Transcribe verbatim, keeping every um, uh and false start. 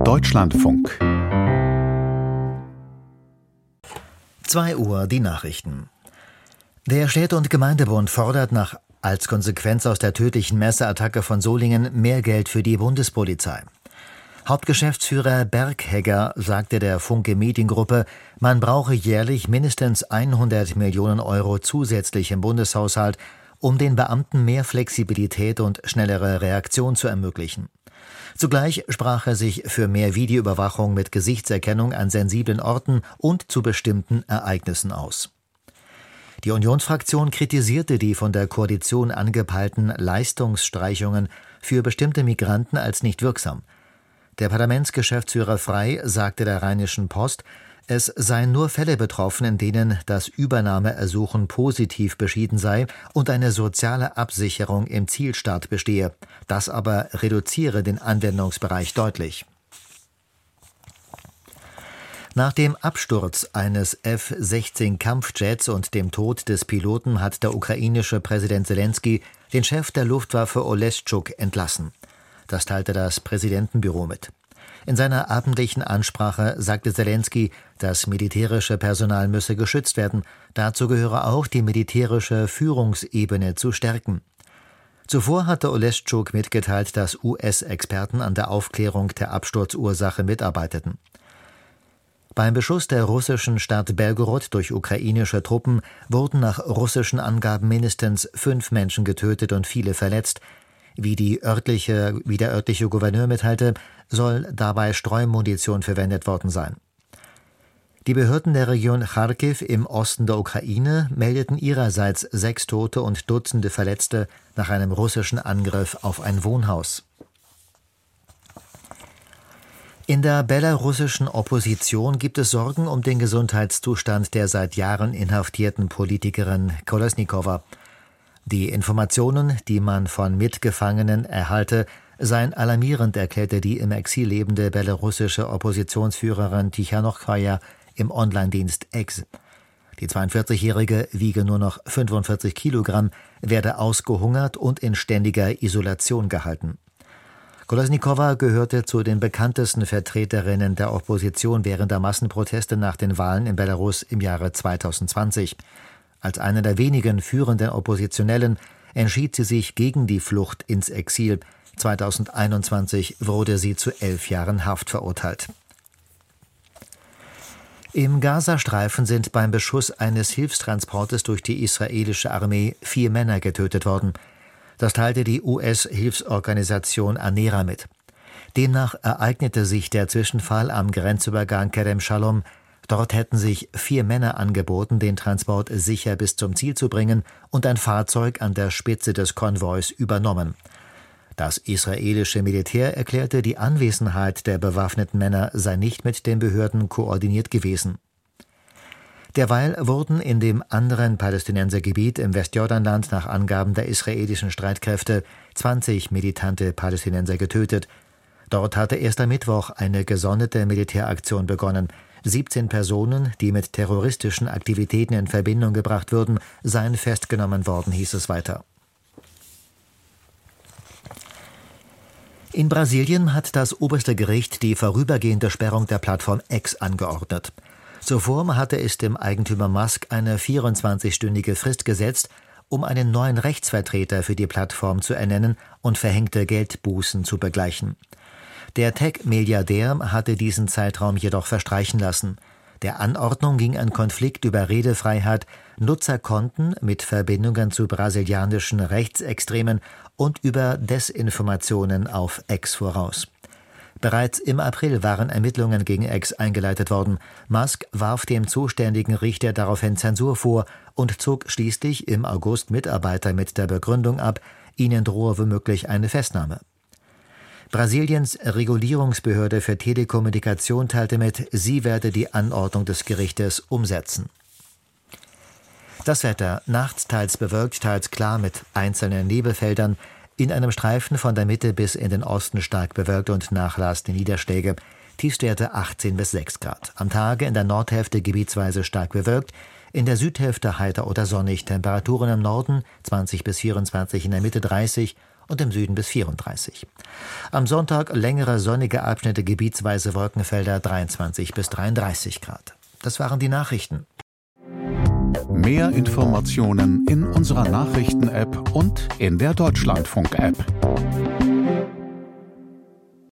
Deutschlandfunk. zwei Uhr die Nachrichten. Der Städte- und Gemeindebund fordert nach als Konsequenz aus der tödlichen Messerattacke von Solingen mehr Geld für die Bundespolizei. Hauptgeschäftsführer Berghegger sagte der Funke Mediengruppe, man brauche jährlich mindestens hundert Millionen Euro zusätzlich im Bundeshaushalt, um den Beamten mehr Flexibilität und schnellere Reaktion zu ermöglichen. Zugleich sprach er sich für mehr Videoüberwachung mit Gesichtserkennung an sensiblen Orten und zu bestimmten Ereignissen aus. Die Unionsfraktion kritisierte die von der Koalition angepeilten Leistungsstreichungen für bestimmte Migranten als nicht wirksam. Der Parlamentsgeschäftsführer Frey sagte der Rheinischen Post, es seien nur Fälle betroffen, in denen das Übernahmeersuchen positiv beschieden sei und eine soziale Absicherung im Zielstaat bestehe. Das aber reduziere den Anwendungsbereich deutlich. Nach dem Absturz eines F sechzehn Kampfjets und dem Tod des Piloten hat der ukrainische Präsident Selenskyj den Chef der Luftwaffe Oleschczuk entlassen. Das teilte das Präsidentenbüro mit. In seiner abendlichen Ansprache sagte Selenskyj, das militärische Personal müsse geschützt werden. Dazu gehöre auch, die militärische Führungsebene zu stärken. Zuvor hatte Oleschczuk mitgeteilt, dass U S-Experten an der Aufklärung der Absturzursache mitarbeiteten. Beim Beschuss der russischen Stadt Belgorod durch ukrainische Truppen wurden nach russischen Angaben mindestens fünf Menschen getötet und viele verletzt. Wie, die örtliche, wie der örtliche Gouverneur mitteilte, soll dabei Streumunition verwendet worden sein. Die Behörden der Region Charkiw im Osten der Ukraine meldeten ihrerseits sechs Tote und Dutzende Verletzte nach einem russischen Angriff auf ein Wohnhaus. In der belarussischen Opposition gibt es Sorgen um den Gesundheitszustand der seit Jahren inhaftierten Politikerin Kolesnikova. Die Informationen, die man von Mitgefangenen erhalte, seien alarmierend, erklärte die im Exil lebende belarussische Oppositionsführerin Tichanochkaja im Online-Dienst X. Die zweiundvierzigjährige wiege nur noch fünfundvierzig Kilogramm, werde ausgehungert und in ständiger Isolation gehalten. Kolesnikova gehörte zu den bekanntesten Vertreterinnen der Opposition während der Massenproteste nach den Wahlen in Belarus im Jahre zweitausendzwanzig. Als eine der wenigen führenden Oppositionellen entschied sie sich gegen die Flucht ins Exil. zweitausendeinundzwanzig wurde sie zu elf Jahren Haft verurteilt. Im Gazastreifen sind beim Beschuss eines Hilfstransportes durch die israelische Armee vier Männer getötet worden. Das teilte die U S-Hilfsorganisation ANERA mit. Demnach ereignete sich der Zwischenfall am Grenzübergang Kerem Shalom. Dort hätten sich vier Männer angeboten, den Transport sicher bis zum Ziel zu bringen und ein Fahrzeug an der Spitze des Konvois übernommen. Das israelische Militär erklärte, die Anwesenheit der bewaffneten Männer sei nicht mit den Behörden koordiniert gewesen. Derweil wurden in dem anderen Palästinensergebiet im Westjordanland nach Angaben der israelischen Streitkräfte zwanzig militante Palästinenser getötet. Dort hatte erst am Mittwoch eine gesonderte Militäraktion begonnen. siebzehn Personen, die mit terroristischen Aktivitäten in Verbindung gebracht würden, seien festgenommen worden, hieß es weiter. In Brasilien hat das oberste Gericht die vorübergehende Sperrung der Plattform X angeordnet. Zuvor hatte es dem Eigentümer Musk eine vierundzwanzigstündige Frist gesetzt, um einen neuen Rechtsvertreter für die Plattform zu ernennen und verhängte Geldbußen zu begleichen. Der Tech-Milliardär hatte diesen Zeitraum jedoch verstreichen lassen. Der Anordnung ging ein Konflikt über Redefreiheit, Nutzerkonten mit Verbindungen zu brasilianischen Rechtsextremen und über Desinformationen auf X voraus. Bereits im April waren Ermittlungen gegen X eingeleitet worden. Musk warf dem zuständigen Richter daraufhin Zensur vor und zog schließlich im August Mitarbeiter mit der Begründung ab, ihnen drohe womöglich eine Festnahme. Brasiliens Regulierungsbehörde für Telekommunikation teilte mit, sie werde die Anordnung des Gerichtes umsetzen. Das Wetter: nachts teils bewölkt, teils klar mit einzelnen Nebelfeldern. In einem Streifen von der Mitte bis in den Osten stark bewölkt und nachlassende Niederschläge. Tiefstwerte achtzehn bis sechs Grad. Am Tage in der Nordhälfte gebietsweise stark bewölkt, in der Südhälfte heiter oder sonnig. Temperaturen im Norden zwanzig bis vierundzwanzig, in der Mitte dreißig und im Süden bis vierunddreißig. Am Sonntag längere sonnige Abschnitte, gebietsweise Wolkenfelder, dreiundzwanzig bis dreiunddreißig Grad. Das waren die Nachrichten. Mehr Informationen in unserer Nachrichten-App und in der Deutschlandfunk-App.